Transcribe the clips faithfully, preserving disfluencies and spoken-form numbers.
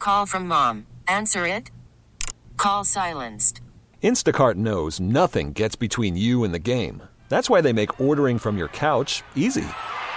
Call from mom. Answer it. Call silenced. Instacart knows nothing gets between you and the game. That's why they make ordering from your couch easy.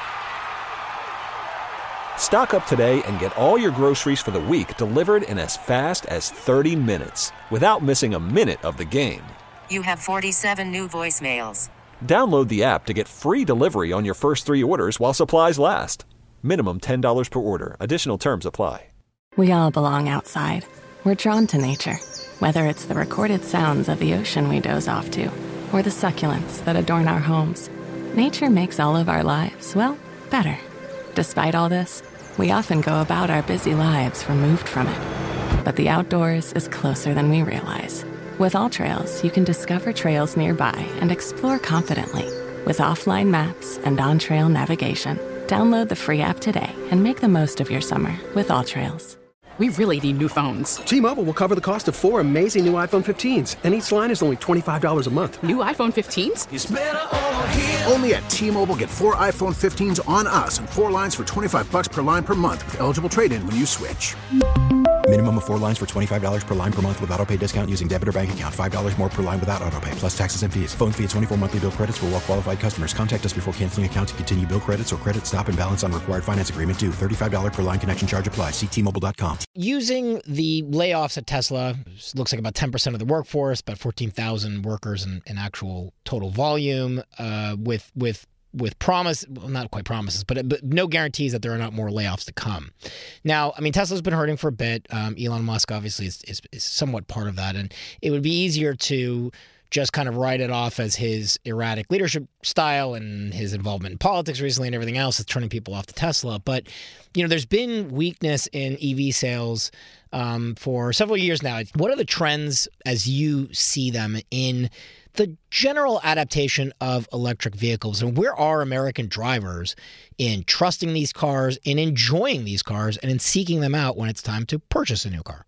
Stock up today and get all your groceries for the week delivered in as fast as thirty minutes without missing a minute of the game. You have forty-seven new voicemails. Download the app to get free delivery on your first three orders while supplies last. Minimum ten dollars per order. Additional terms apply. We all belong outside. We're drawn to nature, whether it's the recorded sounds of the ocean we doze off to or the succulents that adorn our homes. Nature makes all of our lives, well, better. Despite all this, we often go about our busy lives removed from it. But the outdoors is closer than we realize. With AllTrails, you can discover trails nearby and explore confidently. With offline maps and on-trail navigation, download the free app today and make the most of your summer with AllTrails. We really need new phones. T-Mobile will cover the cost of four amazing new iPhone fifteens, and each line is only twenty-five dollars a month. New iPhone fifteens? It's better over here. Only at T-Mobile, get four iPhone fifteens on us and four lines for twenty-five dollars per line per month with eligible trade-in when you switch. Minimum of four lines for twenty-five dollars per line per month with autopay discount using debit or bank account. five dollars more per line without autopay, plus taxes and fees. Phone fee at twenty-four monthly bill credits for well-qualified customers. Contact us before canceling account to continue bill credits or credit stop and balance on required finance agreement due. thirty-five dollars per line connection charge applies. See T Mobile dot com. Using the layoffs at Tesla, looks like about ten percent of the workforce, about fourteen thousand workers in, in actual total volume, uh, with with with promise, well, not quite promises, but, but no guarantees that there are not more layoffs to come. Now, I mean, Tesla's been hurting for a bit. Um, Elon Musk obviously is, is, is somewhat part of that, and it would be easier to just kind of write it off as his erratic leadership style and his involvement in politics recently and everything else that's turning people off to Tesla. But, you know, there's been weakness in E V sales um, for several years now. What are the trends as you see them in the general adaptation of electric vehicles, and where are American drivers in trusting these cars, in enjoying these cars, and in seeking them out when it's time to purchase a new car?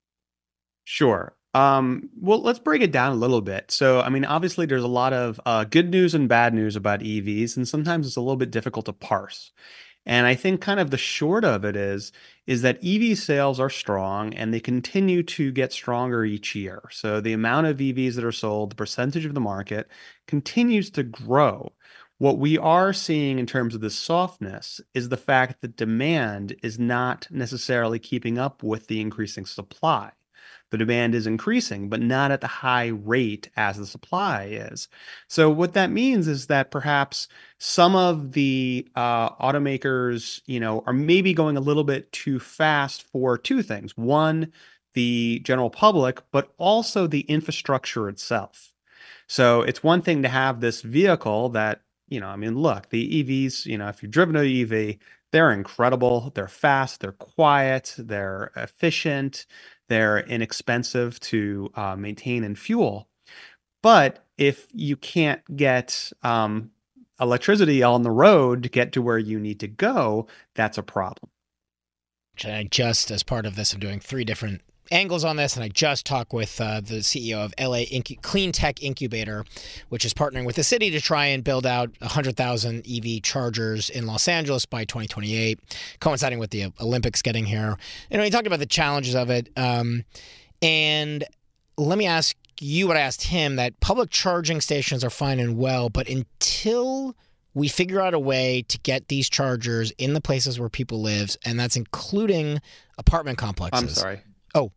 Sure. Um, well, let's break it down a little bit. So, I mean, obviously there's a lot of uh, good news and bad news about E Vs, and sometimes it's a little bit difficult to parse. And I think kind of the short of it is, is that E V sales are strong and they continue to get stronger each year. So the amount of E Vs that are sold, the percentage of the market continues to grow. What we are seeing in terms of the softness is the fact that demand is not necessarily keeping up with the increasing supply. The demand is increasing, but not at the high rate as the supply is. So what that means is that perhaps some of the uh, automakers, you know, are maybe going a little bit too fast for two things. One, the general public, but also the infrastructure itself. So it's one thing to have this vehicle that, you know, I mean, look, the E Vs, you know, if you've driven an E V, they're incredible. They're fast. They're quiet. They're efficient. They're inexpensive to uh, maintain and fuel. But if you can't get um, electricity on the road to get to where you need to go, that's a problem. And I just, as part of this, I'm doing three different angles on this, and I just talked with uh, the C E O of L A Incu- Clean Tech Incubator, which is partnering with the city to try and build out one hundred thousand E V chargers in Los Angeles by twenty twenty-eight, coinciding with the Olympics getting here. And we talked about the challenges of it. Um, and let me ask you what I asked him, that public charging stations are fine and well, but until we figure out a way to get these chargers in the places where people live, and that's including apartment complexes. I'm sorry. Oh.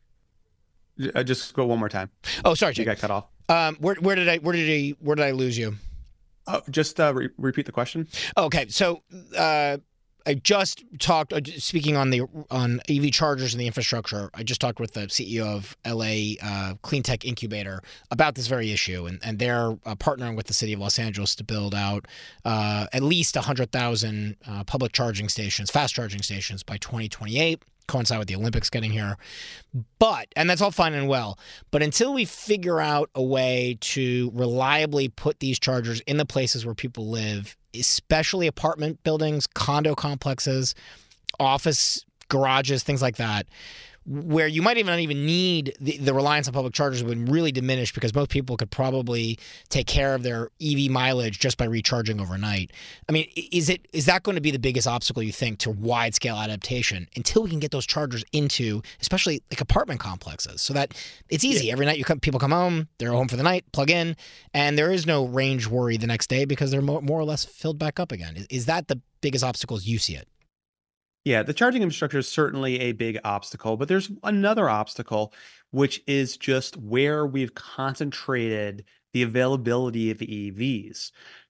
Uh, just go one more time. Oh, sorry, Jake. You got cut off. Um, where where did I where did I where did I lose you? Uh, just uh, re- repeat the question. Okay, so uh, I just talked. Uh, speaking on the on E V chargers and the infrastructure, I just talked with the C E O of L A uh, Clean Tech Incubator about this very issue, and and they're uh, partnering with the city of Los Angeles to build out uh, at least one hundred thousand uh, public charging stations, fast charging stations by twenty twenty-eight. Coincide with the Olympics getting here. But, and that's all fine and well, but until we figure out a way to reliably put these chargers in the places where people live, especially apartment buildings, condo complexes, office garages, things like that, where you might even not even need the, the reliance on public chargers would really diminish because most people could probably take care of their E V mileage just by recharging overnight. I mean, is it is that going to be the biggest obstacle, you think, to wide-scale adaptation until we can get those chargers into, especially like apartment complexes, so that it's easy. Yeah. Every night you come, people come home, they're home for the night, plug in, and there is no range worry the next day because they're more, more or less filled back up again. Is, is that the biggest obstacle as you see it? Yeah, the charging infrastructure is certainly a big obstacle, but there's another obstacle, which is just where we've concentrated the availability of E Vs.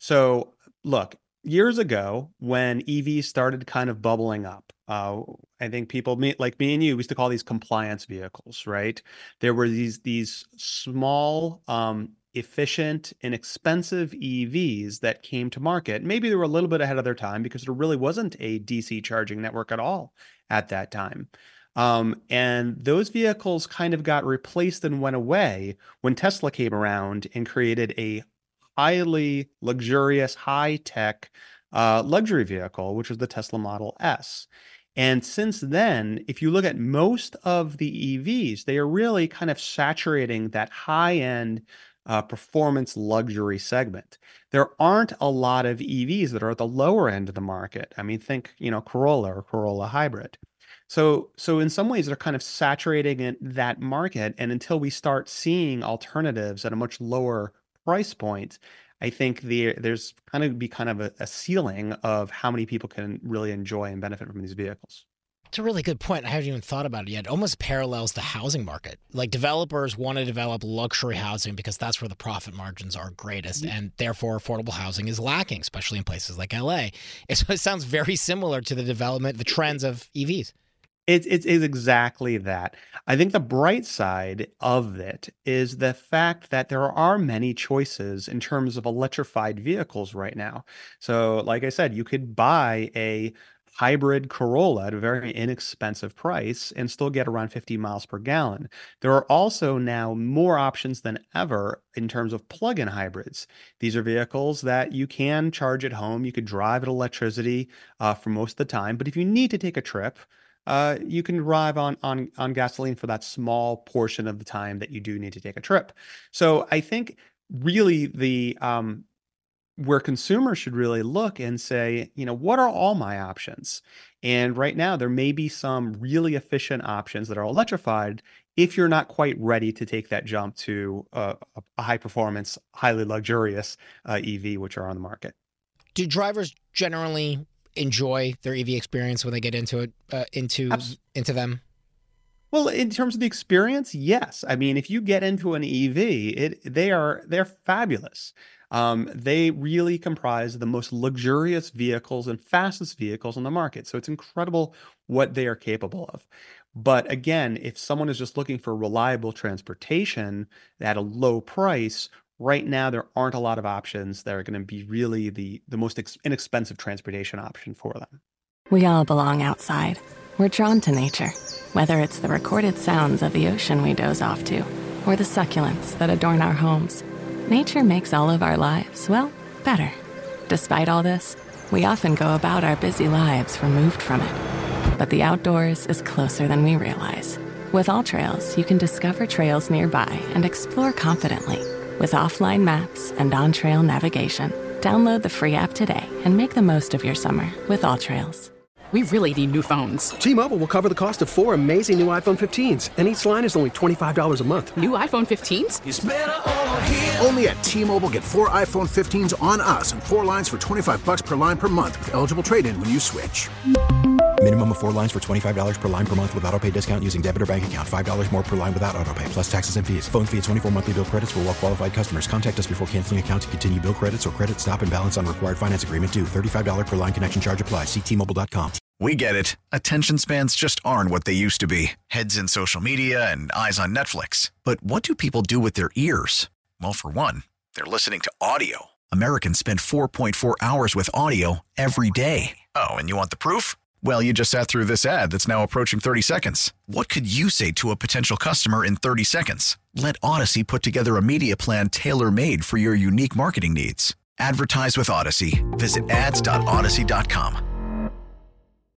So look, years ago, when E Vs started kind of bubbling up, uh, I think people me, like me and you, we used to call these compliance vehicles, right? There were these these small, um, efficient, inexpensive E Vs that came to market. Maybe they were a little bit ahead of their time because there really wasn't a D C charging network at all at that time. Um, and those vehicles kind of got replaced and went away when Tesla came around and created a highly luxurious, high-tech uh, luxury vehicle, which was the Tesla Model S. And since then, if you look at most of the E Vs, they are really kind of saturating that high-end uh, performance luxury segment. There aren't a lot of E Vs that are at the lower end of the market. I mean, think, you know, Corolla or Corolla Hybrid. So, so in some ways, they're kind of saturating in that market. And until we start seeing alternatives at a much lower price point, I think the, there's kind of be kind of a, a ceiling of how many people can really enjoy and benefit from these vehicles. It's a really good point. I haven't even thought about it yet. It almost parallels the housing market. Like developers want to develop luxury housing because that's where the profit margins are greatest, and therefore affordable housing is lacking, especially in places like L A. It, it sounds very similar to the development, the trends of E Vs. It, it is exactly that. I think the bright side of it is the fact that there are many choices in terms of electrified vehicles right now. So, like I said, you could buy a hybrid Corolla at a very inexpensive price and still get around fifty miles per gallon. There are also now more options than ever in terms of plug-in hybrids. These are vehicles that you can charge at home. You could drive at electricity uh, for most of the time. But if you need to take a trip, Uh, you can drive on, on, on gasoline for that small portion of the time that you do need to take a trip. So I think really the um, where consumers should really look and say, you know, what are all my options? And right now there may be some really efficient options that are electrified if you're not quite ready to take that jump to uh, a high performance, highly luxurious uh, E V, which are on the market. Do drivers generally enjoy their E V experience when they get into it, uh, into Absolutely. into them? Well, in terms of the experience, yes. I mean, if you get into an E V, it they are they're fabulous. Um, they really comprise the most luxurious vehicles and fastest vehicles on the market. So it's incredible what they are capable of. But again, if someone is just looking for reliable transportation at a low price, right now, there aren't a lot of options that are going to be really the, the most ex- inexpensive transportation option for them. We all belong outside. We're drawn to nature, whether it's the recorded sounds of the ocean we doze off to, or the succulents that adorn our homes. Nature makes all of our lives, well, better. Despite all this, we often go about our busy lives removed from it. But the outdoors is closer than we realize. With AllTrails, you can discover trails nearby and explore confidently. With offline maps and on-trail navigation, download the free app today and make the most of your summer with AllTrails. We really need new phones. T-Mobile will cover the cost of four amazing new iPhone fifteens, and each line is only twenty-five dollars a month. New iPhone fifteens? It's better over here. Only at T-Mobile, get four iPhone fifteens on us and four lines for twenty-five dollars per line per month with eligible trade-in when you switch. Minimum of four lines for twenty-five dollars per line per month with autopay discount using debit or bank account. five dollars more per line without autopay, plus taxes and fees. Phone fee at twenty-four monthly bill credits for well-qualified customers. Contact us before canceling account to continue bill credits or credit stop and balance on required finance agreement due. thirty-five dollars per line connection charge applies. See T Mobile dot com. We get it. Attention spans just aren't what they used to be. Heads in social media and eyes on Netflix. But what do people do with their ears? Well, for one, they're listening to audio. Americans spend four point four hours with audio every day. Oh, and you want the proof? Well, you just sat through this ad that's now approaching thirty seconds. What could you say to a potential customer in thirty seconds? Let Odyssey put together a media plan tailor-made for your unique marketing needs. Advertise with Odyssey. Visit ads dot odyssey dot com.